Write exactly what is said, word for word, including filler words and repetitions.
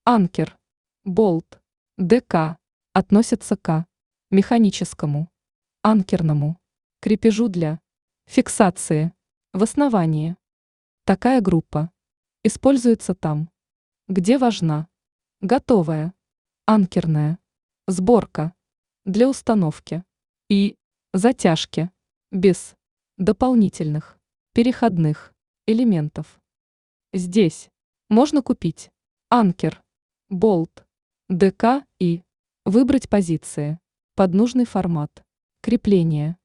Анкер, болт, ДК относятся к механическому, анкерному, крепежу для фиксации в основании. Такая группа используется там, где важна готовая анкерная сборка для установки и затяжки без дополнительных переходных элементов. Здесь можно купить анкер, болт, ДК и выбрать позиции под нужный формат крепления.